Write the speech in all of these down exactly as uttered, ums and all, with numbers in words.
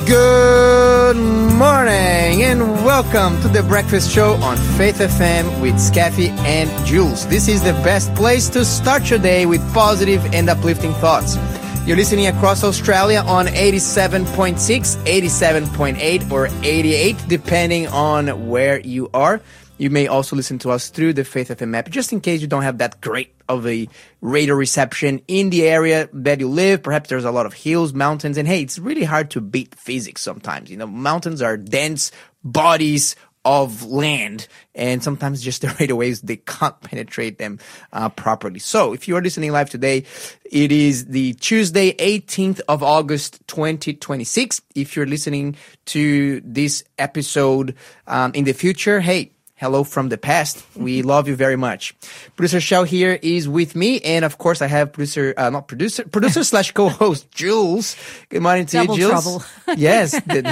Good morning and welcome to the Breakfast Show on Faith F M with Scaffy and Jules. This is the best place to start your day with positive and uplifting thoughts. You're listening across Australia on eighty-seven point six, eighty-seven point eight, or eighty-eight, depending on where you are. You may also listen to us through the Faith F M app, just in case you don't have that great of a radio reception in the area that you live. Perhaps there's a lot of hills, mountains, and hey, it's really hard to beat physics sometimes. You know, mountains are dense bodies of land, and sometimes just the radio waves, they can't penetrate them uh, properly. So if you are listening live today, it is the Tuesday, eighteenth of August, twenty twenty-six. If you're listening to this episode um, in the future, hey, hello from the past. We love you very much. Producer Shell here is with me. And of course, I have producer, uh, not producer, producer slash co-host Jules. Good morning to Double you, Jules. Trouble. Yes. The,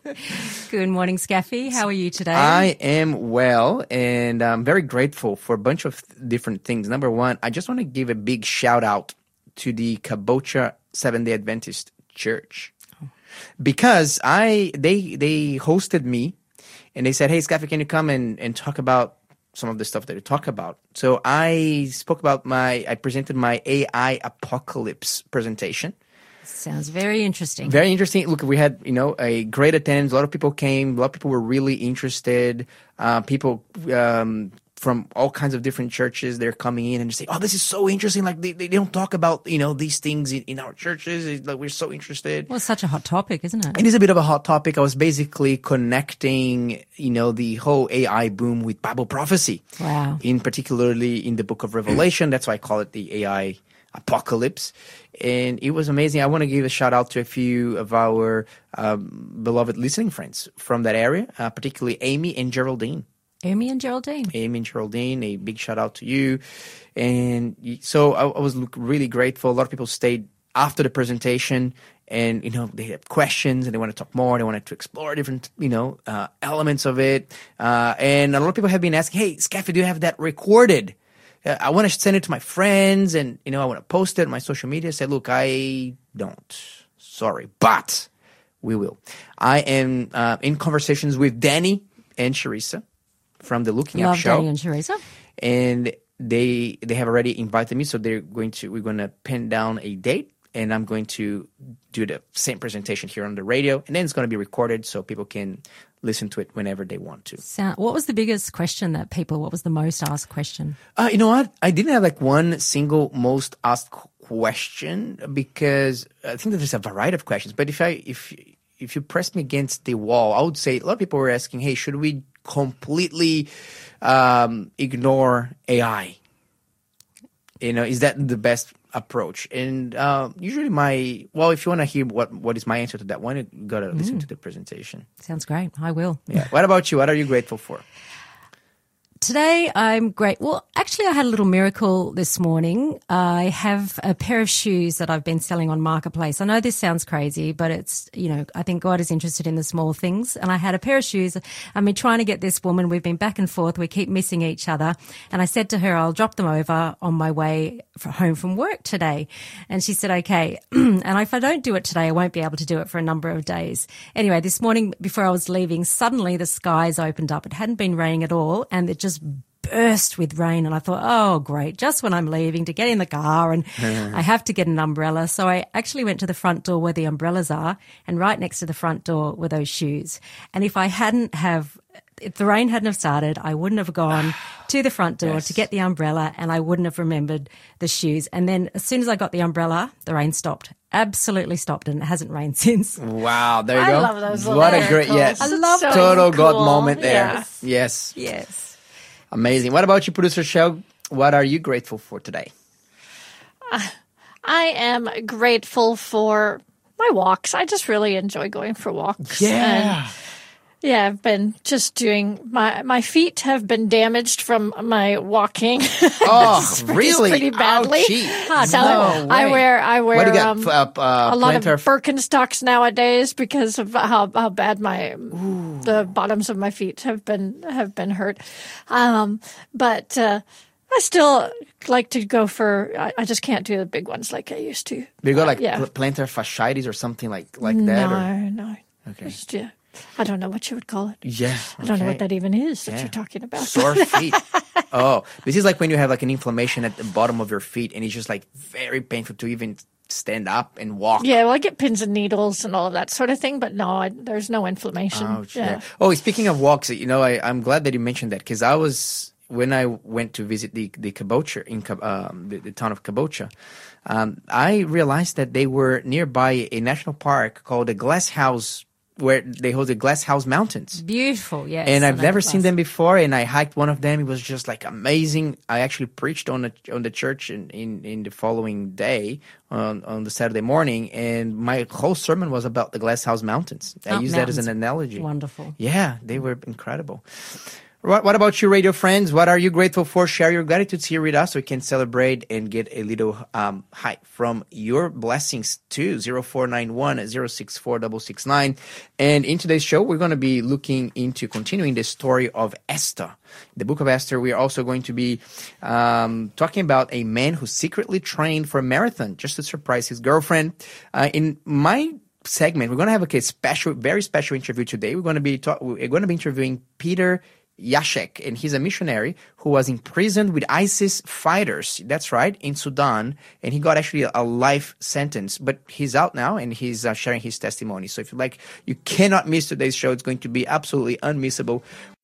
Good morning, Scaffy. How are you today? I am well, and I'm very grateful for a bunch of different things. Number one, I just want to give a big shout out to the Cabocha Seventh-day Adventist Church. Because I, they, they hosted me. And they said, hey, Scaffy, can you come and, and talk about some of the stuff that you talk about? So I spoke about my, I presented my A I apocalypse presentation. Sounds very interesting. Very interesting. Look, we had, you know, a great attendance. A lot of people came. A lot of people were really interested. Uh, people um, from all kinds of different churches, they're coming in and they say, oh, this is so interesting. Like, they, they don't talk about, you know, these things in, in our churches. It's like, we're so interested. Well, it's such a hot topic, isn't it? It is a bit of a hot topic. I was basically connecting, you know, the whole A I boom with Bible prophecy. Wow. In particularly in the book of Revelation. That's why I call it the A I apocalypse. And it was amazing. I want to give a shout out to a few of our um, beloved listening friends from that area, uh, particularly Amy and Geraldine. Amy and Geraldine. Amy and Geraldine, a big shout out to you. And so I, I was really grateful. A lot of people stayed after the presentation and, you know, they had questions and they want to talk more. They wanted to explore different, you know, uh, elements of it. Uh, and a lot of people have been asking, hey, Scaffy, do you have that recorded? Uh, I want to send it to my friends and, you know, I want to post it on my social media. I said, look, I don't. Sorry. But we will. I am uh, in conversations with Danny and Charissa from the Looking Love Up show. Danny and Charissa. And they they have already invited me, so they're going to we're going to pin down a date, and I'm going to do the same presentation here on the radio, and then it's going to be recorded so people can listen to it whenever they want to. So, what was the biggest question that people? What was the most asked question? Uh, you know what? I didn't have like one single most asked question because I think that there's a variety of questions. But if I if if you press me against the wall, I would say a lot of people were asking, "Hey, should we completely um, ignore A I? You know, is that the best approach?" And uh, usually my, well, if you want to hear what, what is my answer to that one, you got to mm. listen to the presentation. Sounds great. I will. Yeah. What about you? What are you grateful for? Today, I'm great. Well, actually, I had a little miracle this morning. I have a pair of shoes that I've been selling on Marketplace. I know this sounds crazy, but it's, you know, I think God is interested in the small things. And I had a pair of shoes. I've been trying to get this woman. We've been back and forth. We keep missing each other. And I said to her, I'll drop them over on my way home from work today. And she said, okay. And if I don't do it today, I won't be able to do it for a number of days. Anyway, this morning before I was leaving, suddenly the skies opened up. It hadn't been raining at all. And it just burst with rain, and I thought, oh, great, just when I'm leaving to get in the car and I have to get an umbrella. So I actually went to the front door where the umbrellas are, and right next to the front door were those shoes. And if I hadn't have, if the rain hadn't have started, I wouldn't have gone to the front door yes. to get the umbrella, and I wouldn't have remembered the shoes. And then as soon as I got the umbrella, the rain stopped. Absolutely stopped, and it hasn't rained since. Wow, there you I go. I love those. What a great, yes. I love so total cool. God moment there. Yes. Yes. Yes. Amazing. What about you, Producer Shell? What are you grateful for today? Uh, I am grateful for my walks. I just really enjoy going for walks. Yeah. And yeah, I've been just doing my my feet have been damaged from my walking. Oh, really? Pretty badly. Ouchie. So no I way. wear I wear what do you got? Um, uh, uh, a lot of plantar... Birkenstocks nowadays because of how, how bad my Ooh. the bottoms of my feet have been have been hurt. Um, but uh, I still like to go for. I, I just can't do the big ones like I used to. Do you got like uh, yeah. plantar fasciitis or something like like no, that? Or... No, Okay. Just, yeah. I don't know what you would call it. Yeah. I don't know okay. what that even is that Yeah. you're talking about. Sore feet. Oh, this is like when you have like an inflammation at the bottom of your feet, and it's just like very painful to even stand up and walk. Yeah, well, I get pins and needles and all of that sort of thing, but no, I, there's no inflammation. Ouch, yeah. yeah. Oh, speaking of walks, you know, I, I'm glad that you mentioned that, because I was, when I went to visit the the Cabocha in Ca- um, the, the town of Cabocha, um, I realized that they were nearby a national park called the Glass House, where they hold the Glass House Mountains. Beautiful, yes. And I I've know never the seen glass. them before, and I hiked one of them. It was just like amazing. I actually preached on the on the church in, in, in the following day on, on the Saturday morning, and my whole sermon was about the Glass House Mountains. I Oh, use that as an mountains. analogy. Wonderful. Yeah, they were incredible. What, what about you, radio friends? What are you grateful for? Share your gratitudes here with us so we can celebrate and get a little um, height from your blessings too. zero four nine one, zero six four six six nine. And in today's show, we're going to be looking into continuing the story of Esther. The book of Esther, we are also going to be um, talking about a man who secretly trained for a marathon just to surprise his girlfriend. Uh, in my segment, we're going to have a special, very special interview today. We're going to be talk- we're going to be interviewing Peter Yashek, and he's a missionary who was imprisoned with ISIS fighters. That's right, in Sudan, and he got actually a life sentence. But he's out now, and he's uh, sharing his testimony. So if you like, you cannot miss today's show. It's going to be absolutely unmissable.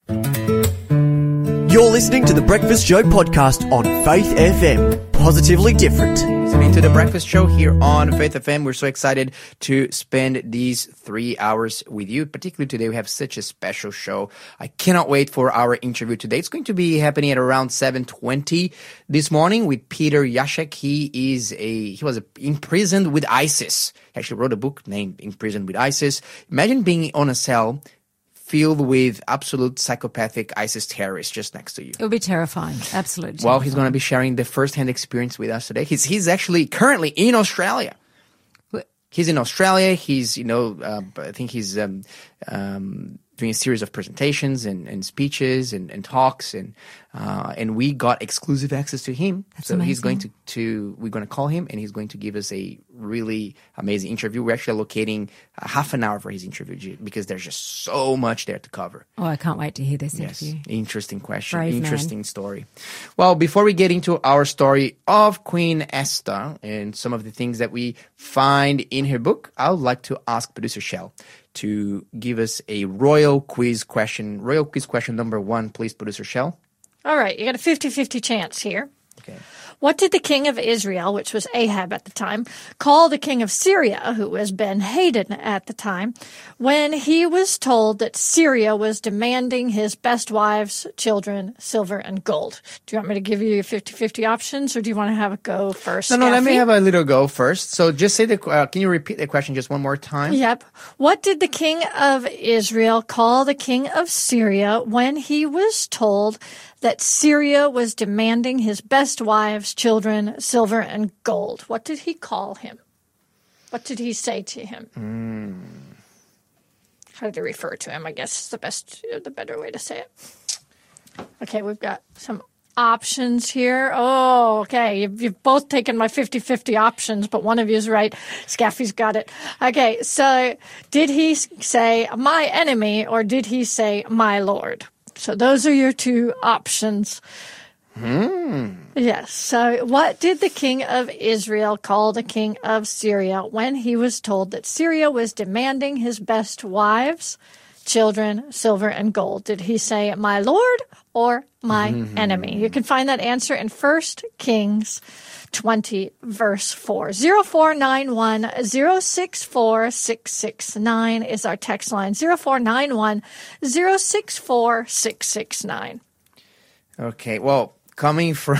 You're listening to the Breakfast Show podcast on Faith F M. Positively different. Listening to the Breakfast Show here on Faith F M. We're so excited to spend these three hours with you. Particularly today, we have such a special show. I cannot wait for our interview today. It's going to be happening at around seven twenty this morning with Peter Yashek. He is a he was a, imprisoned with ISIS. He actually wrote a book named Imprisoned with ISIS. Imagine being on a cell filled with absolute psychopathic ISIS terrorists just next to you. It would be terrifying. Absolutely. Well, he's going to be sharing the first-hand experience with us today. He's he's actually currently in Australia. Wh- He's in Australia. He's, you know, uh, I think he's um, um, doing a series of presentations and, and speeches and, and talks, and uh, and we got exclusive access to him. That's so he's going to, amazing. to we're going to call him, and he's going to give us a really amazing interview. We're actually allocating uh, half an hour for his interview because there's just so much there to cover. Oh, I can't wait to hear this Yes, interview. interesting question, Brave man. interesting story. Well, before we get into our story of Queen Esther and some of the things that we find in her book, I would like to ask producer Shell to give us a royal quiz question. Royal quiz question number one, please, producer Shell. All right, you got a fifty-fifty chance here. Okay. What did the king of Israel, which was Ahab at the time, call the king of Syria, who was Ben-Hadad at the time, when he was told that Syria was demanding his best wives, children, silver, and gold? Do you want me to give you your fifty-fifty options, or do you want to have a go first? No, no, let me Scaffi? have a little go first. So just say the, uh, can you repeat the question just one more time? Yep. What did the king of Israel call the king of Syria when he was told that Syria was demanding his best wives, children, silver, and gold? What did he call him? What did he say to him? Mm. How did he refer to him? I guess is the best, the better way to say it. Okay, we've got some options here. Oh, okay. You've, you've both taken my fifty-fifty options, but one of you is right. Scaffi's got it. Okay, so did he say my enemy or did he say my Lord? So those are your two options. Hmm. Yes. So what did the king of Israel call the king of Syria when he was told that Syria was demanding his best wives, children, silver, and gold? Did he say my Lord or my Mm-hmm. enemy? You can find that answer in First Kings twenty, verse four. zero four nine one, zero six four, six six nine is our text line. zero four nine one, zero six four, six six nine. Okay, well, coming from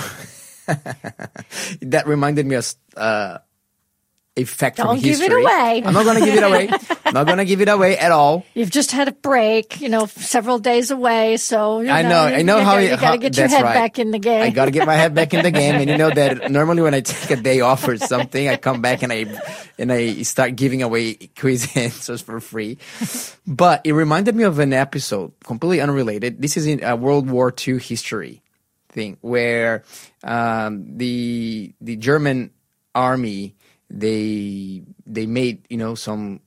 that reminded me of uh, a fact from Don't give it history. away. I'm not going to give it away. I'm not going to give it away at all. You've just had a break, you know, several days away, so you know, I know, I know you how gotta, you you got to get your that's head right. back in the game. I got to get my head back in the game, and you know that normally when I take a day off or something, I come back and I and I start giving away quiz answers for free. But it reminded me of an episode completely unrelated. This is in a World War Two history thing where um, the the German army they they made you know some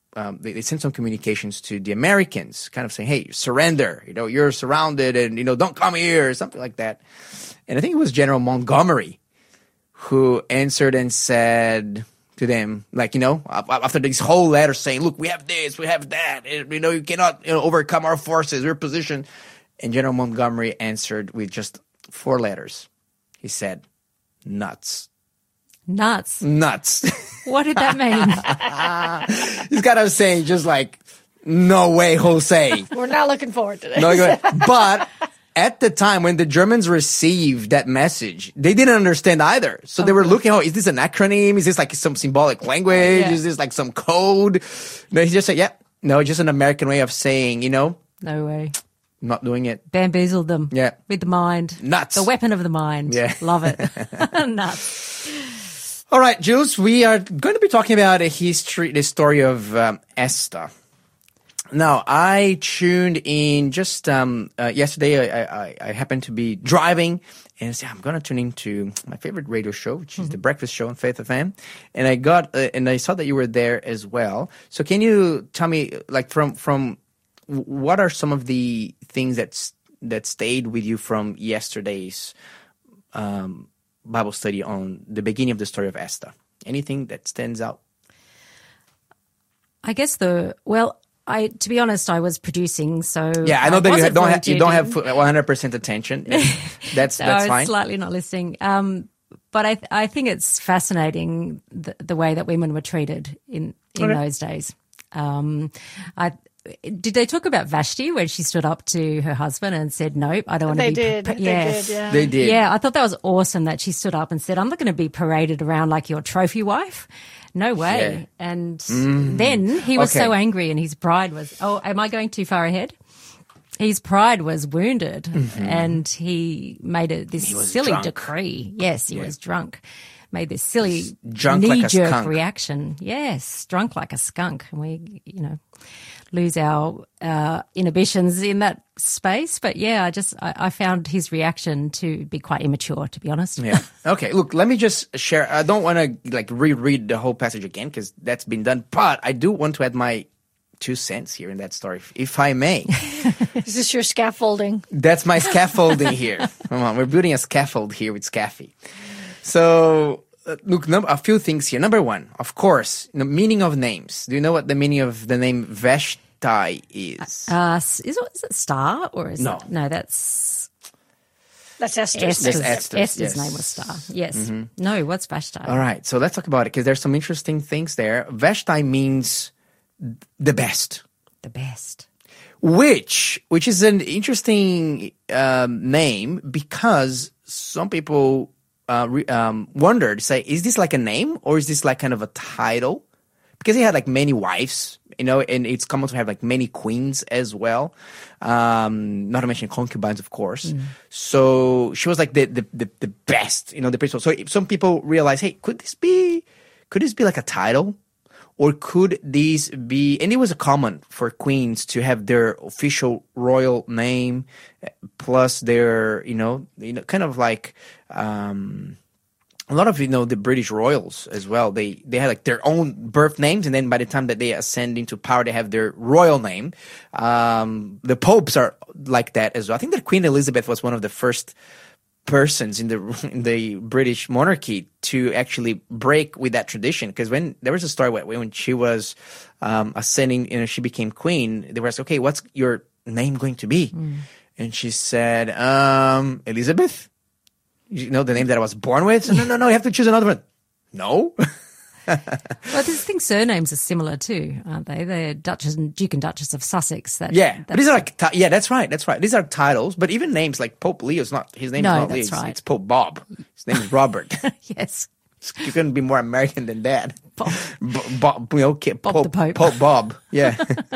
um, they, they sent some communications to the Americans, kind of saying, "Hey, surrender! You know, you're surrounded, and you know, don't come here," or something like that. And I think it was General Montgomery who answered and said to them, like, you know, after this whole letter saying, "Look, we have this, we have that, and, you know, you cannot, you know, overcome our forces, your position." And General Montgomery answered with just four letters. He said, "Nuts." Nuts. Nuts. What did that mean? He's kind of saying just like, "No way, Jose." We're not looking forward to this. No, go ahead. But at the time when the Germans received that message, they didn't understand either. So they were looking, oh, is this an acronym? Is this like some symbolic language? Yeah. Is this like some code? No, he just said, yeah, no, just an American way of saying, you know, No way. not doing it. Bamboozled them. Yeah. With the mind. Nuts. The weapon of the mind. Yeah. Love it. Nuts. All right, Jules, we are going to be talking about a history, the story of um, Esther. Now, I tuned in just um, uh, yesterday. I, I, I happened to be driving, and I said, I'm going to tune into my favorite radio show, which is the Breakfast Show on Faith F M. And I got, uh, and I saw that you were there as well. So, can you tell me, like, from from what are some of the things that that stayed with you from yesterday's um, Bible study on the beginning of the story of Esther? Anything that stands out? I guess the, well, I, to be honest, I was producing, so yeah, I know that you wasn't don't have you don't volunteering. have one hundred percent attention. That's So that's I was fine. slightly not listening. Um, but I, I think it's fascinating the, the way that women were treated in, in Okay. those days. Um, I, did they talk about Vashti when she stood up to her husband and said, "Nope, I don't want to They be." did. pa- They yeah. did, yeah. They did. Yeah, I thought that was awesome that she stood up and said, "I'm not going to be paraded around like your trophy wife." No way. Yeah. And then he was Okay. so angry and his pride was, oh, am I going too far ahead? His pride was wounded and he made a, this Mm-hmm. was silly drunk. decree. Yes, he was drunk. Made this silly Drunk like a knee-jerk skunk. reaction. Yes, drunk like a skunk. And we, you know, lose our uh, inhibitions in that space. But yeah, I just, I, I found his reaction to be quite immature, to be honest. Yeah. Okay. Look, let me just share. I don't want to like reread the whole passage again because that's been done. But I do want to add my two cents here in that story, if, if I may. Is this your scaffolding? That's my scaffolding here. Come on, we're building a scaffold here with Scaffy. So, uh, look, num- a few things here. Number one, of course, the meaning of names. Do you know what the meaning of the name Vashti is? Uh, is, it, is it Star or is No. it? No, that's That's Esther's. Esther's, That's Esther's, Esther's yes. name was Star. Yes. No, what's Vashti? All right, so let's talk about it because there's some interesting things there. Vashti means the best. The best. Which, which is an interesting um, name because some people uh, re- um, wondered, say, is this like a name or is this like kind of a title? Because he had like many wives, you know, and it's common to have like many queens as well. Um, not to mention concubines, of course. So she was like the, the, the, the best, you know, the principal. So some people realized, hey, could this be, could this be like a title? Or could these be, and it was common for queens to have their official royal name plus their, you know, you know, kind of like um, a lot of, you know, the British royals as well. They they had like their own birth names, and then by the time that they ascend into power, they have their royal name. Um, the popes are like that as well. I think that Queen Elizabeth was one of the first persons in the in the British monarchy to actually break with that tradition, because when there was a story where when she was um, ascending, you know, she became queen. They were asked, "Okay, what's your name going to be?" Mm. And she said, um, "Elizabeth." You know, the name that I was born with. So, no, no, no. You have to choose another one. No. Well, I think surnames are similar too, aren't they? They're Duchess and Duke and Duchess of Sussex. That, Yeah, but these are like ti- yeah, that's right, that's right. These are titles, but even names like Pope Leo's not his name No, is not Leo. that's It's, right. it's Pope Bob. His name is Robert. yes. You couldn't be more American than that. Bob. B- Bob, you know, okay, Bob Pope, the Pope. Pope Bob. Yeah.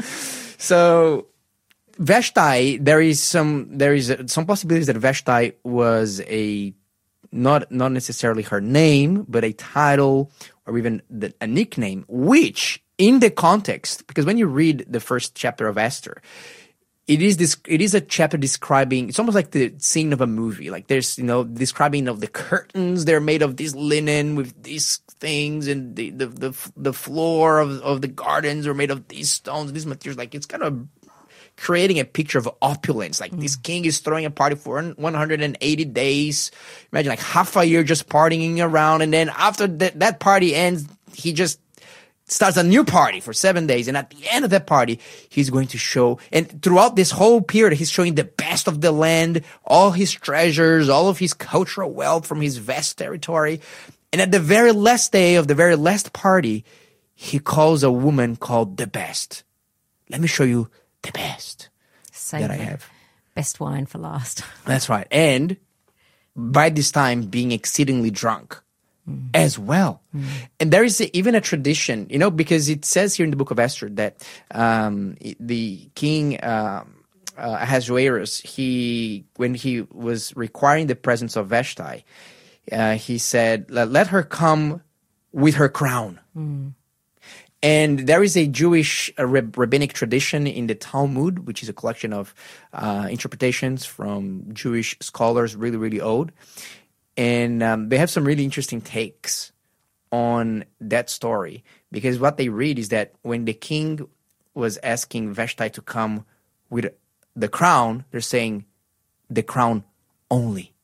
So Vashti, there is some there is some possibilities that Vashti was a not not necessarily her name, but a title or even the, a nickname, which in the context, because when you read the first chapter of Esther, it is this. It is a chapter describing. It's almost like the scene of a movie. Like there's, you know, describing of the curtains. They're made of this linen with these things, and the the the, the floor of of the gardens are made of these stones, these materials. Like it's kind of creating a picture of opulence. Like mm. this king is throwing a party for one hundred eighty days. Imagine like half a year just partying around, and then after that that party ends, he just starts a new party for seven days. And at the end of that party, he's going to show, and throughout this whole period, he's showing the best of the land, all his treasures, all of his cultural wealth from his vast territory. And at the very last day of the very last party, he calls a woman called the best. Let me show you the best Save that I have. Best wine for last. That's right. And by this time, being exceedingly drunk. Mm. As well. Mm. And there is a, even a tradition, you know, because it says here in the book of Esther that um, the king um, uh, Ahasuerus, he, when he was requiring the presence of Vashti, uh, he said, let her come with her crown. Mm. And there is a Jewish uh, rab- rabbinic tradition in the Talmud, which is a collection of uh, interpretations from Jewish scholars, really, really old. And um, they have some really interesting takes on that story, because what they read is that when the king was asking Vashti to come with the crown, they're saying the crown only.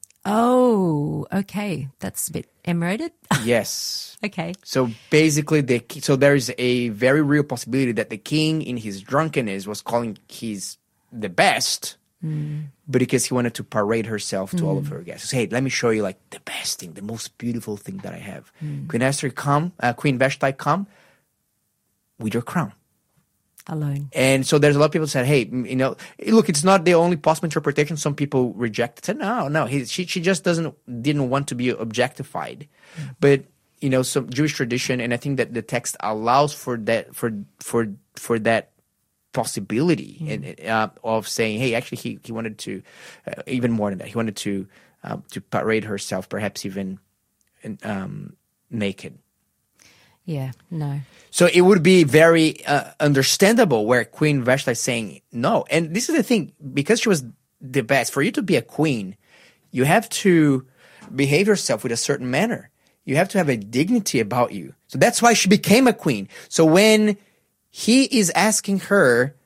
Oh, okay. That's a bit M-rated. Yes. Okay. So basically, the so there is a very real possibility that the king, in his drunkenness, was calling his the best. Mm. But because he wanted to parade herself to mm. all of her guests. Hey, let me show you like the best thing, the most beautiful thing that I have. Mm. Queen Esther, come, uh, Queen Vashti, come with your crown. Alone. And so there's a lot of people said, hey, you know, look, it's not the only possible interpretation. Some people reject it. Said, no, no, he, she, she just doesn't, didn't want to be objectified. Mm. But, you know, some Jewish tradition, and I think that the text allows for that, for, for, for that possibility mm. and, uh, of saying, hey, actually, he, he wanted to, uh, even more than that, he wanted to uh, to parade herself, perhaps even um, naked. Yeah, no. So it would be very uh, understandable where Queen Vashti is saying no. And this is the thing, because she was the best, for you to be a queen, you have to behave yourself with a certain manner. You have to have a dignity about you. So that's why she became a queen. So when he is asking her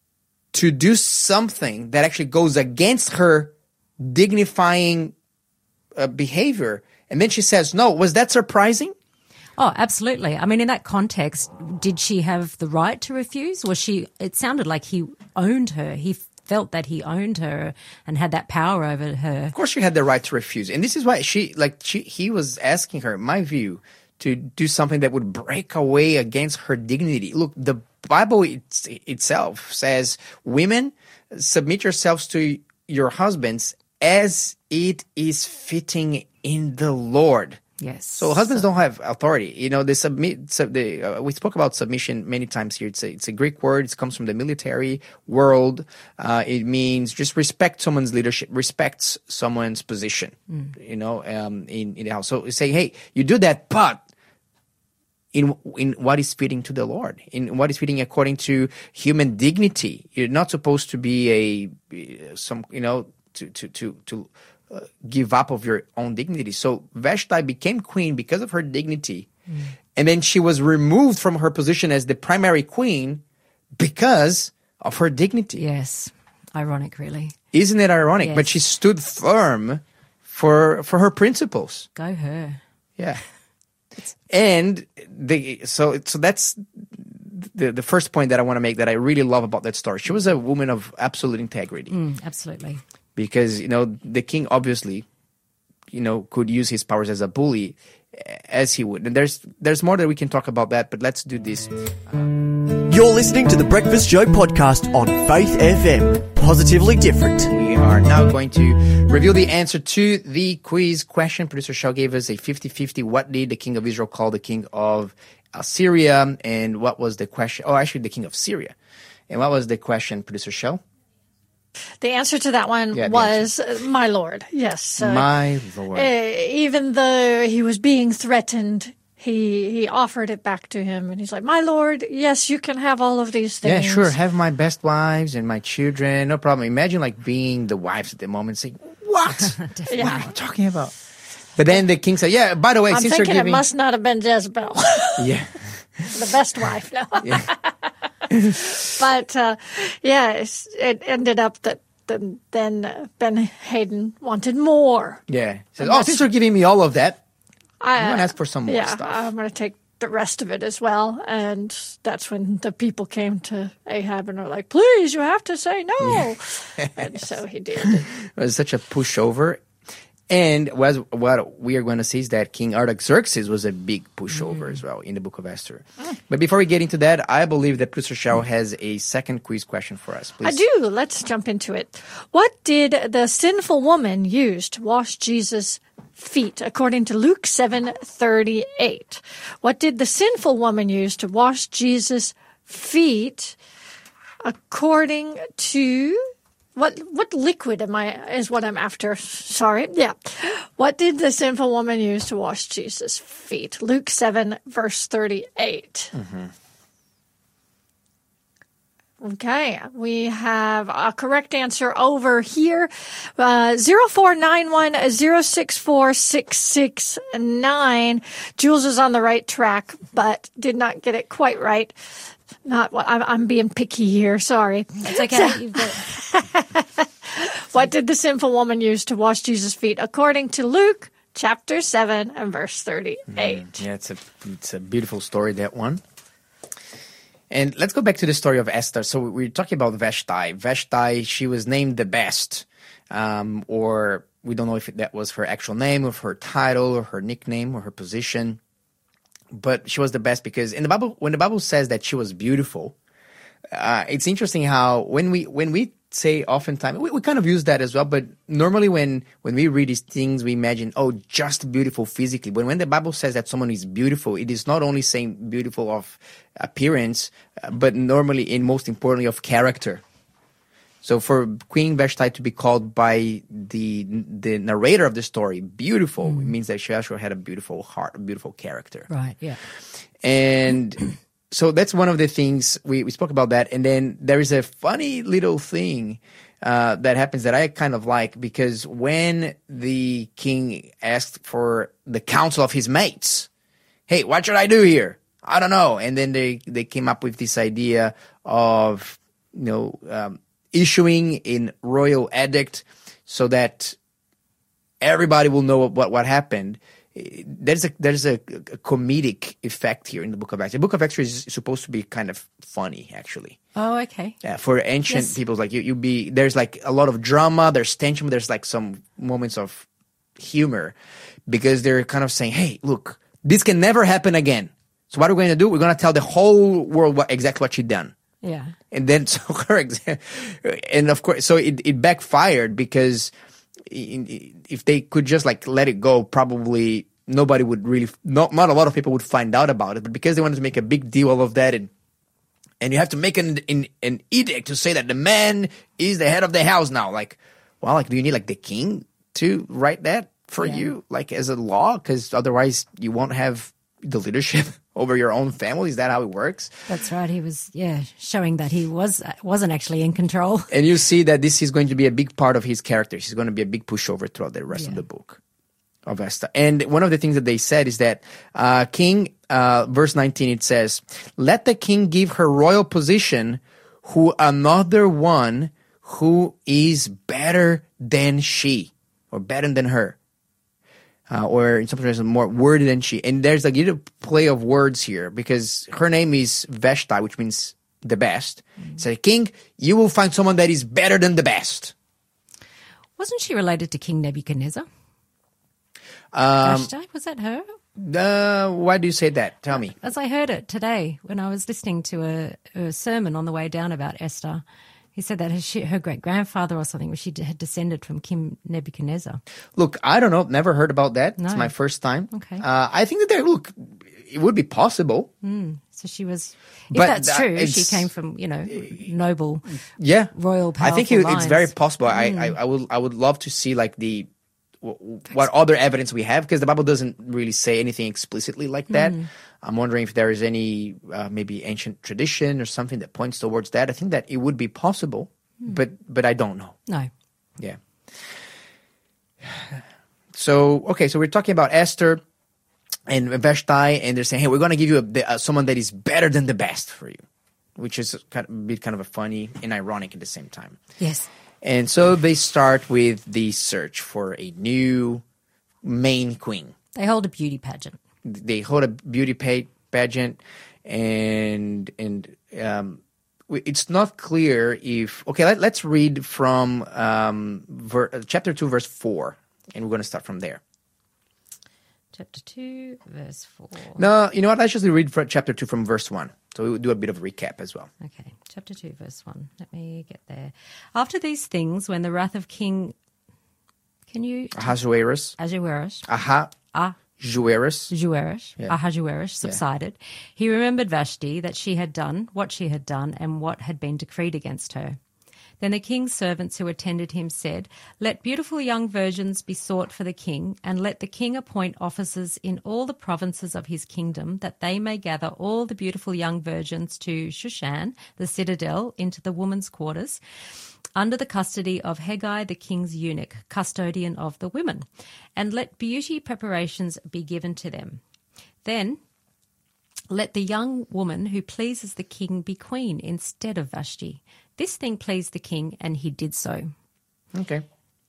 to do something that actually goes against her dignifying uh, behavior, and then she says no, was that surprising? Oh, absolutely. I mean, in that context, did she have the right to refuse? Was she, it sounded like he owned her. He felt that he owned her and had that power over her. Of course she had the right to refuse. And this is why she, like, she, he was asking her, in my view, to do something that would break away against her dignity. Look, the Bible it's, itself says, women, submit yourselves to your husbands as it is fitting in the Lord. Yes. So husbands don't have authority. You know, they submit. So they, uh, we spoke about submission many times here. It's a, it's a Greek word. It comes from the military world. Uh, it means just respect someone's leadership, respect someone's position. Mm. You know, um, in in the house. So say, hey, you do that, but in in what is fitting to the Lord, in what is fitting according to human dignity. You're not supposed to be a some you know to to to to. Uh, give up of your own dignity. So Vashti became queen because of her dignity. Mm. And then she was removed from her position as the primary queen because of her dignity. Yes. Ironic, really. Isn't it ironic? Yes. But she stood firm for for her principles. Go her. Yeah. And the so so that's the the first point that I want to make that I really love about that story. She was a woman of absolute integrity. Mm, absolutely. Because, you know, the king obviously, you know, could use his powers as a bully as he would. And there's there's more that we can talk about that, but let's do this. You're listening to the Breakfast Show podcast on Faith F M. Positively different. We are now going to reveal the answer to the quiz question. Producer Shell gave us a fifty-fifty. What did the king of Israel call the king of Assyria? And what was the question? Oh, actually, the king of Syria. And what was the question, Producer Shell? The answer to that one yeah, was, uh, my Lord. Yes. Uh, my Lord. Uh, even though he was being threatened, he he offered it back to him, and he's like, "My lord, yes, you can have all of these things." Yeah, sure. Have my best wives and my children. No problem. Imagine like being the wives at the moment saying, "What? What are you talking about?" But then the king said, "Yeah, by the way, I'm since thinking you're giving..." it must not have been Jezebel. Yeah. The best wife. No. But, uh, yeah, it's, it ended up that then, then uh, Ben Hayden wanted more. Yeah. He said, "Oh, since you're giving me all of that, I, I'm going to ask for some more yeah, stuff." I'm going to take the rest of it as well. And that's when the people came to Ahab and were like, "Please, you have to say no." Yeah. And so he did. It was such a pushover. And was, what we are going to see is that King Artaxerxes was a big pushover mm. as well in the book of Esther. Mm. But before we get into that, I believe that Producer Cheryl has a second quiz question for us. Please. I do. Let's jump into it. What did the sinful woman use to wash Jesus' feet, according to Luke seven thirty-eight? What did the sinful woman use to wash Jesus' feet, according to... What what liquid am I is what I'm after? Sorry. Yeah. What did the sinful woman use to wash Jesus' feet? Luke seven, verse thirty-eight. Mm-hmm. Okay. We have a correct answer over here. Uh, zero four nine one zero six four six six nine. Jules is on the right track, but did not get it quite right. Not what I'm, I'm being picky here. Sorry. It's okay. You've got... What did the sinful woman use to wash Jesus' feet? According to Luke chapter seven and verse thirty-eight. Mm, yeah, it's a it's a beautiful story, that one. And let's go back to the story of Esther. So we're talking about Vashti. Vashti, she was named the best, um, or we don't know if that was her actual name, or her title, or her nickname, or her position. But she was the best because in the Bible, when the Bible says that she was beautiful, uh, it's interesting how when we when we say oftentimes, we, we kind of use that as well, but normally when, when we read these things, we imagine, oh, just beautiful physically. But when the Bible says that someone is beautiful, it is not only saying beautiful of appearance, uh, but normally and most importantly of character. So for Queen Vashti to be called by the the narrator of the story beautiful, mm. it means that she actually had a beautiful heart, a beautiful character. Right, yeah. And so that's one of the things, we, we spoke about that. And then there is a funny little thing uh, that happens that I kind of like, because when the king asked for the counsel of his mates, hey, what should I do here? I don't know. And then they, they came up with this idea of, you know, um, issuing in royal edict so that everybody will know what, what happened. There's a there's a, a comedic effect here in the Book of Esther. The Book of Esther is supposed to be kind of funny, actually. Oh, okay. Yeah, for ancient yes. people, like you, you be there's like a lot of drama, there's tension, there's like some moments of humor, because they're kind of saying, "Hey, look, this can never happen again. So what are we going to do? We're going to tell the whole world what, exactly what she done." Yeah. And then so her exa- and of course, so it it backfired because if they could just like let it go, probably nobody would really, not, not a lot of people would find out about it. But because they wanted to make a big deal of that, and and you have to make an, an an edict to say that the man is the head of the house now. Like, well, like, do you need like the king to write that for yeah. you, like as a law? Because otherwise you won't have the leadership over your own family. Is that how it works? That's right. He was, yeah, showing that he was, wasn't actually in control. And you see that this is going to be a big part of his character. He's going to be a big pushover throughout the rest yeah. of the book of Esther. And one of the things that they said is that uh, King, uh, verse nineteen, it says, let the king give her royal position who another one who is better than she, or better than her. Uh, or in some places more worthy than she. And there's like a little play of words here, because her name is Vashti, which means the best. Mm-hmm. So, king, you will find someone that is better than the best. Wasn't she related to King Nebuchadnezzar? Um, Vashti, was that her? Uh, why do you say that? Tell me. As I heard it today when I was listening to a, a sermon on the way down about Esther. He said that her, her great-grandfather or something, she had descended from King Nebuchadnezzar. Look, I don't know. Never heard about that. No. It's my first time. Okay. Uh, I think that there, look, it would be possible. Mm. So she was, if but that's true, uh, she came from, you know, noble, yeah, royal, powerful I think it, lines. it's very possible. Mm. I, I, I would I would love to see like the what other evidence we have, because the Bible doesn't really say anything explicitly like that. Mm. I'm wondering if there is any uh, maybe ancient tradition or something that points towards that. I think that it would be possible, mm. but but I don't know. No. Yeah. So, okay, so we're talking about Esther and Vashti, and they're saying, hey, we're going to give you a, uh, someone that is better than the best for you, which is kind of, a bit kind of a funny and ironic at the same time. Yes. And so they start with the search for a new main queen. They hold a beauty pageant. They hold a beauty pa- pageant, and and um, it's not clear if... Okay, let, let's read from um, ver, chapter two, verse four, and we're going to start from there. Chapter two, verse four. No, you know what? Let's just read from chapter two from verse one. So we'll do a bit of a recap as well. Okay, chapter two, verse one. Let me get there. After these things, when the wrath of King... Can you... Ahasuerus. Ahasuerus. Aha. Ahasuerus. Ahasuerus. Yeah. Ahasuerus subsided. Yeah. He remembered Vashti, that she had done what she had done and what had been decreed against her. Then the king's servants who attended him said, let beautiful young virgins be sought for the king, and let the king appoint officers in all the provinces of his kingdom, that they may gather all the beautiful young virgins to Shushan, the citadel, into the women's quarters, under the custody of Hegai, the king's eunuch, custodian of the women, and let beauty preparations be given to them. Then let the young woman who pleases the king be queen instead of Vashti. This thing pleased the king, and he did so. Okay.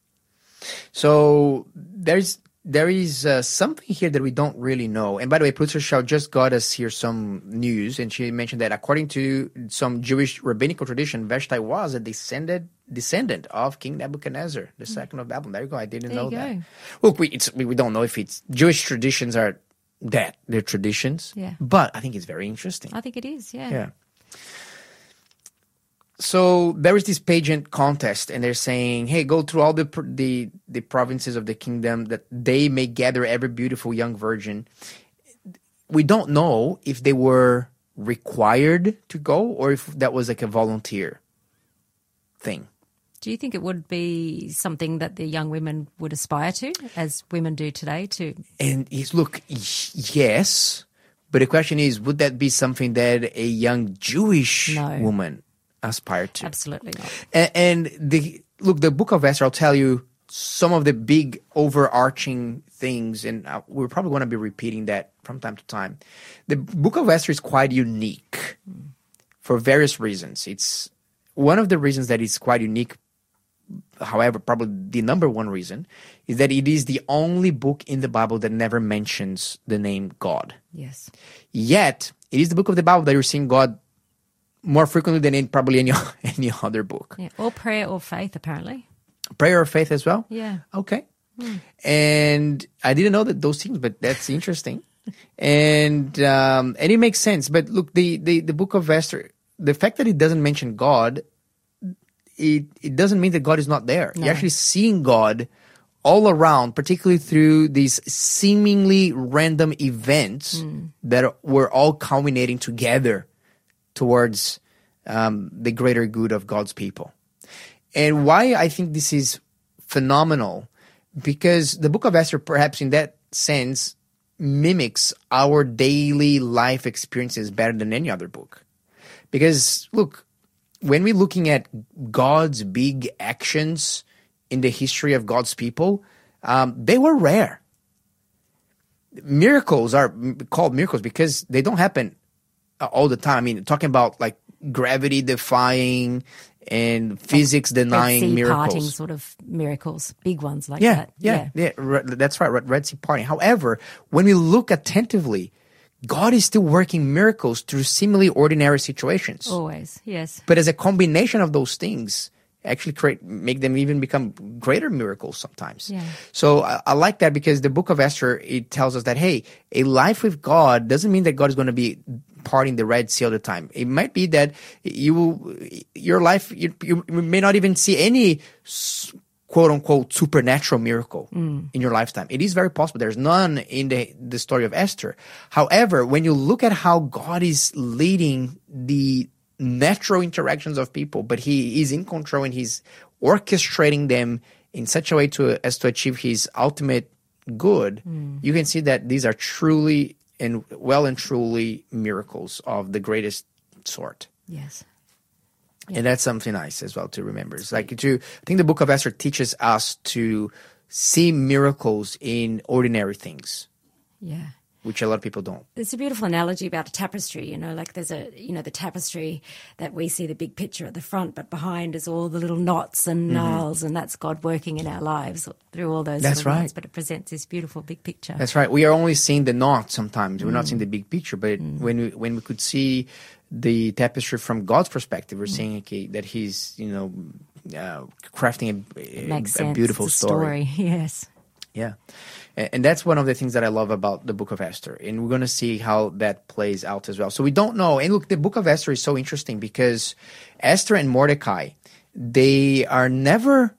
So there's there is uh, something here that we don't really know. And by the way, Pulitzer Shaw just got us here some news, and she mentioned that according to some Jewish rabbinical tradition, Vashti was a descendant descendant of King Nebuchadnezzar, the second of Babylon. There you go. I didn't there know you that. Go. Look, we, it's, we we don't know if it's Jewish traditions are that they're traditions. Yeah. But I think it's very interesting. I think it is. Yeah. Yeah. So there is this pageant contest, and they're saying, hey, go through all the, the the provinces of the kingdom that they may gather every beautiful young virgin. We don't know if they were required to go or if that was like a volunteer thing. Do you think it would be something that the young women would aspire to, as women do today? To And he's, look, yes, but the question is, would that be something that a young Jewish no. woman aspired to? Absolutely not. And, and the look, the Book of Esther, I'll tell you some of the big overarching things, and we're probably going to be repeating that from time to time. The Book of Esther is quite unique mm. for various reasons. It's one of the reasons that it's quite unique. However, probably the number one reason is that it is the only book in the Bible that never mentions the name God. Yes. Yet, it is the book of the Bible that you're seeing God more frequently than in probably any, any other book. Yeah. Or prayer or faith, apparently. Prayer or faith as well? Yeah. Okay. Mm. And I didn't know that those things, but that's interesting. and um, and it makes sense. But look, the, the, the book of Esther, the fact that it doesn't mention God, it, it doesn't mean that God is not there. No. You're actually seeing God all around, particularly through these seemingly random events mm. that were all culminating together towards um, the greater good of God's people. And why I think this is phenomenal, because the book of Esther, perhaps in that sense, mimics our daily life experiences better than any other book. Because, look, when we're looking at God's big actions in the history of God's people, um, they were rare. Miracles are called miracles because they don't happen all the time. I mean, talking about like gravity defying and physics denying Red Sea miracles. Parting sort of miracles, big ones like yeah, that. Yeah, yeah, yeah. That's right, Red Sea parting. However, when we look attentively, God is still working miracles through seemingly ordinary situations. Always, yes. But as a combination of those things, actually create make them even become greater miracles sometimes. Yeah. So I, I like that, because the book of Esther, it tells us that, hey, a life with God doesn't mean that God is going to be parting the Red Sea all the time. It might be that you, your life, you, you may not even see any quote unquote supernatural miracle mm. in your lifetime. It is very possible. There's none in the, the story of Esther. However, when you look at how God is leading the natural interactions of people, but he is in control and he's orchestrating them in such a way to as to achieve his ultimate good, mm. you can see that these are truly and well and truly miracles of the greatest sort. Yes. Yeah. And that's something nice as well to remember. It's like to, I think the book of Esther teaches us to see miracles in ordinary things. Yeah. Which a lot of people don't. There's a beautiful analogy about a tapestry, you know, like there's a, you know, the tapestry that we see the big picture at the front, but behind is all the little knots and gnarls, mm-hmm. and that's God working in our lives through all those that's little right. knots, but it presents this beautiful big picture. That's right. We are only seeing the knots sometimes. We're mm. not seeing the big picture, but mm. when we, when we could see the tapestry from God's perspective, we're mm. seeing okay, that he's, you know, uh, crafting a, a, a beautiful story. story. Yes. Yeah. And that's one of the things that I love about the book of Esther. And we're going to see how that plays out as well. So we don't know. And look, the book of Esther is so interesting because Esther and Mordecai, they are never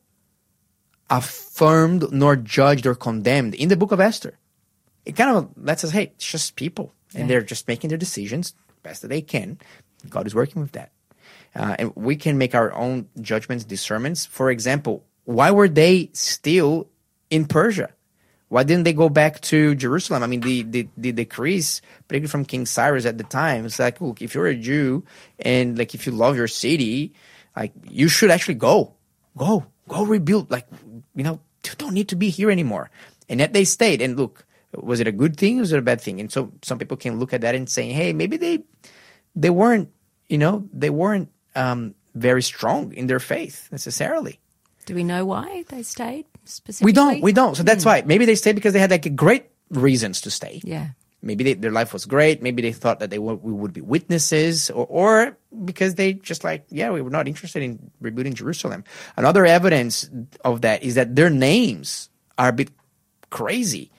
affirmed nor judged or condemned in the book of Esther. It kind of lets us, hey, it's just people. And yeah. they're just making their decisions best that they can. God is working with that. Uh, and we can make our own judgments, discernments. For example, why were they still in Persia? Why didn't they go back to Jerusalem? I mean, the, the, the decrees, particularly from King Cyrus at the time, it's like, look, if you're a Jew and like if you love your city, like you should actually go, go, go rebuild. Like, you know, you don't need to be here anymore. And yet they stayed. And look, was it a good thing or was it a bad thing? And so some people can look at that and say, hey, maybe they they weren't, you know, they weren't um, very strong in their faith necessarily. Do we know why they stayed specifically? We don't. We don't. So that's mm. why. Maybe they stayed because they had like great reasons to stay. Yeah. Maybe they, their life was great. Maybe they thought that they w- we would be witnesses, or, or because they just like, yeah, we were not interested in rebuilding Jerusalem. Another evidence of that is that their names are a bit crazy.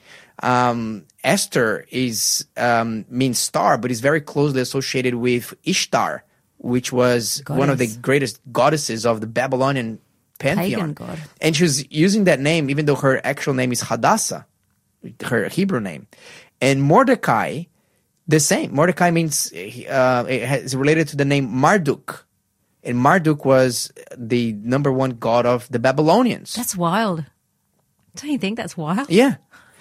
Um, Esther is um, means star, but is very closely associated with Ishtar, which was Goddess. one of the greatest goddesses of the Babylonian pantheon. God. And she was using that name, even though her actual name is Hadassah, her Hebrew name. And Mordecai, the same. Mordecai means uh, it is related to the name Marduk. And Marduk was the number one god of the Babylonians. That's wild. Don't you think that's wild? Yeah.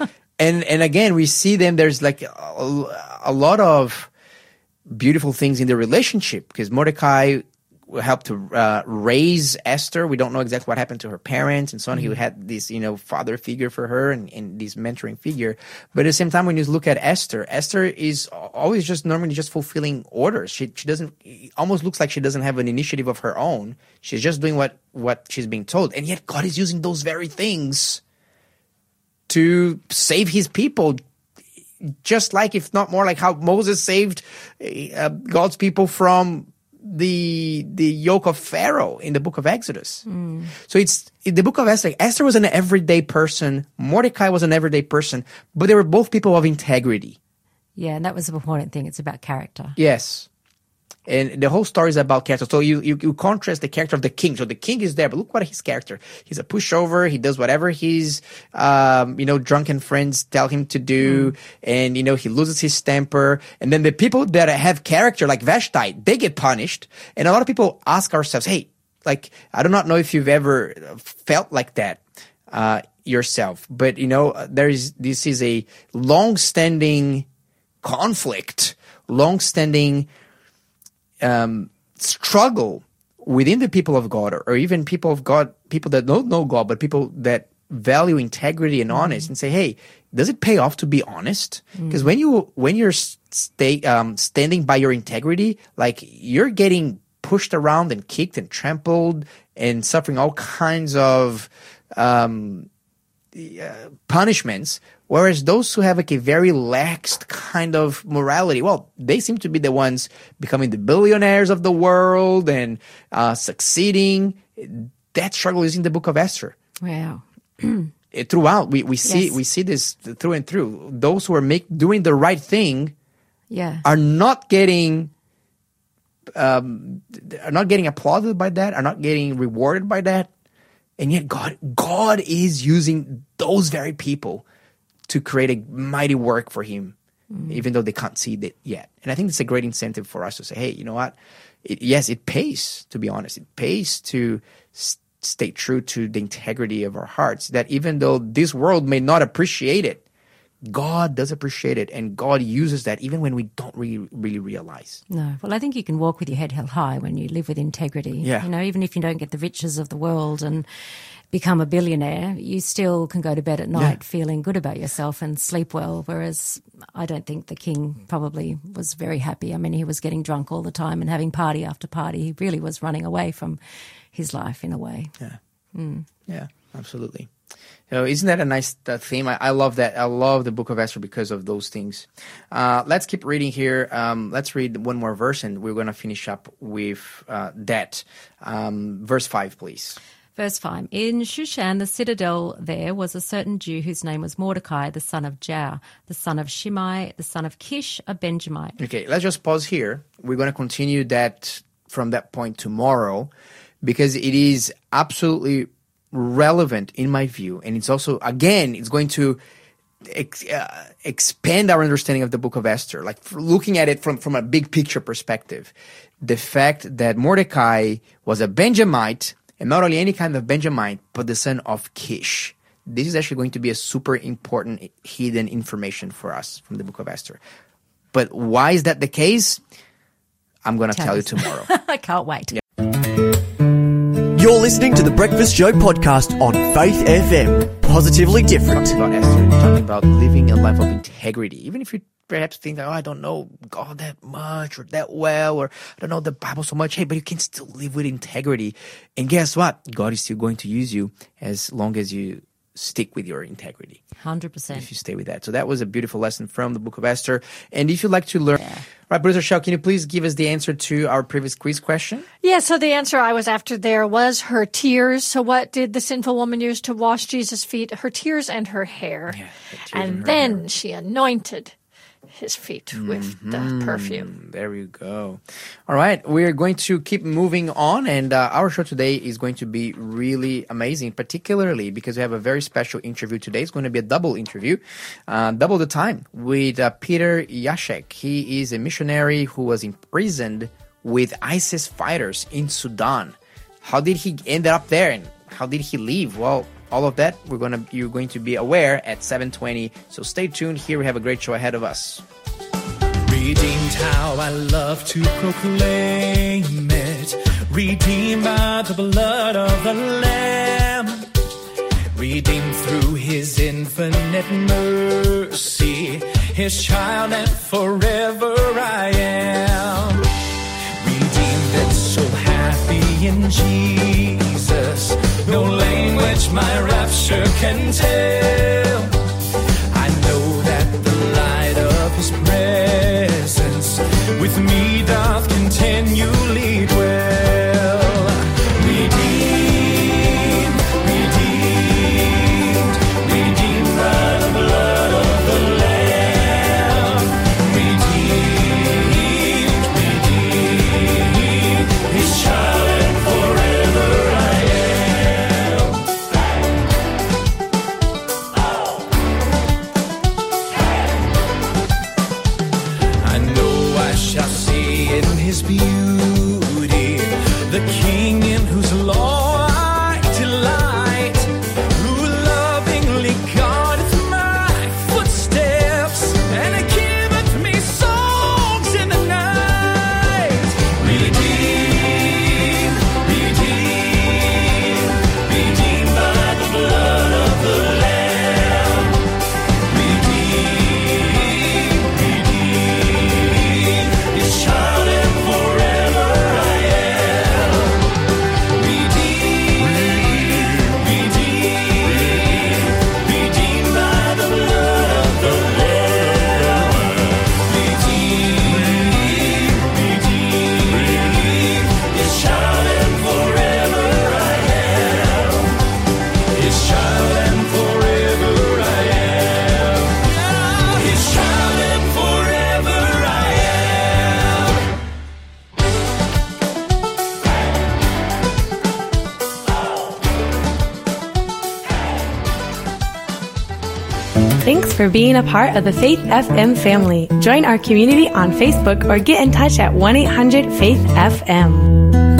and and again, we see them, there's like a, a lot of beautiful things in their relationship because Mordecai helped to uh, raise Esther. We don't know exactly what happened to her parents and so on. Mm-hmm. He had this, you know, father figure for her and, and this mentoring figure. But at the same time, when you look at Esther, Esther is always just normally just fulfilling orders. She she doesn't, it almost looks like she doesn't have an initiative of her own. She's just doing what, what she's being told. And yet God is using those very things to save his people, just like, if not more, like how Moses saved uh, God's people from the the yoke of Pharaoh in the book of Exodus. Mm. So it's in the book of Esther. Esther was an everyday person. Mordecai was an everyday person, but they were both people of integrity. Yeah, and that was the important thing. It's about character. Yes. And the whole story is about character. So you, you, you contrast the character of the king. So the king is there, but look what his character. He's a pushover. He does whatever his, um, you know, drunken friends tell him to do. Mm. And, you know, he loses his temper. And then the people that have character, like Vashti, they get punished. And a lot of people ask ourselves, hey, like, I do not know if you've ever felt like that, uh, yourself. But, you know, there is, this is a long-standing conflict, long-standing Um, struggle within the people of God, or, or even people of God, people that don't know God, but people that value integrity and mm. honest, and say, "Hey, does it pay off to be honest?" Because mm. when you when you're stay um, standing by your integrity, like you're getting pushed around and kicked and trampled and suffering all kinds of um, uh, punishments. Whereas those who have like a very lax kind of morality, well, they seem to be the ones becoming the billionaires of the world and uh, succeeding. That struggle is in the book of Esther. Wow. Throughout, we, we see Yes. we see this through and through. Those who are make, doing the right thing Yeah. are not getting um, are not getting applauded by that, are not getting rewarded by that. And yet God God is using those very people to create a mighty work for him, mm. even though they can't see it yet. And I think it's a great incentive for us to say, hey, you know what? It, yes, it pays, to be honest. It pays to stay true to the integrity of our hearts, that even though this world may not appreciate it, God does appreciate it, and God uses that even when we don't really, really realize. No. Well, I think you can walk with your head held high when you live with integrity. Yeah. You know, even if you don't get the riches of the world and become a billionaire, you still can go to bed at night yeah. feeling good about yourself and sleep well, whereas I don't think the king probably was very happy. I mean, he was getting drunk all the time and having party after party. He really was running away from his life in a way. Yeah, mm. yeah, absolutely. So isn't that a nice uh, theme? I, I love that. I love the Book of Esther because of those things. Uh, let's keep reading here. Um, let's read one more verse, and we're going to finish up with uh, that. Um, verse five, please. Verse five. In Shushan, the citadel, there was a certain Jew whose name was Mordecai, the son of Jair, the son of Shimei, the son of Kish, a Benjamite. Okay, let's just pause here. We're going to continue that from that point tomorrow, because it is absolutely relevant in my view, and it's also, again, it's going to ex- uh, expand our understanding of the Book of Esther, like looking at it from, from a big picture perspective. The fact that Mordecai was a Benjamite, and not only any kind of Benjamite, but the son of Kish. This is actually going to be a super important hidden information for us from the Book of Esther. But why is that the case? I'm going to tell, tell you tomorrow. I can't wait. Yeah. You're listening to the Breakfast Show podcast on Faith F M. Positively different. Talking about Esther, talking about living a life of integrity. Even if you perhaps think, oh, I don't know God that much or that well, or I don't know the Bible so much. Hey, but you can still live with integrity. And guess what? God is still going to use you as long as you stick with your integrity. one hundred percent. If you stay with that. So that was a beautiful lesson from the Book of Esther. And if you'd like to learn... Yeah. Right, Bruce Rochelle, can you please give us the answer to our previous quiz question? Yeah, so the answer I was after there was her tears. So what did the sinful woman use to wash Jesus' feet? Her tears and her hair. Yeah, and, and her then hair. She anointed his feet with mm-hmm. the perfume. There you go. All right, we're going to keep moving on, and uh, our show today is going to be really amazing, particularly because we have a very special interview today. It's going to be a double interview, uh, double the time, with uh, Peter Yashek. He is a missionary who was imprisoned with ISIS fighters in Sudan. How did he end up there, and how did he leave? Well, all of that we're gonna you're going to be aware at seven twenty. So stay tuned. Here we have a great show ahead of us. Redeemed, how I love to proclaim it. Redeemed by the blood of the Lamb. Redeemed through His infinite mercy. His child, and forever I am. Redeemed and so happy in Jesus. No language my rapture can tell. I know that the light of His presence with me doth continually dwell. Redeemed, redeemed, redeemed by the blood of the Lamb. Redeemed, redeemed, His child, and forever I am. His beauty, the King in whose law I delight, who lovingly guardeth my footsteps, and giveth me songs in the night. Redeemed, redeemed, redeemed by the blood of the Lamb. Redeemed, redeemed, His child, and forever I am. Redeemed, redeemed, redeemed by the blood of the Lamb. Redeemed, redeemed, His child, and forever I am. His child, and forever I am. His child, and forever I am. Thanks for being a part of the Faith F M family. Join our community on Facebook or get in touch at one eight hundred faith F M.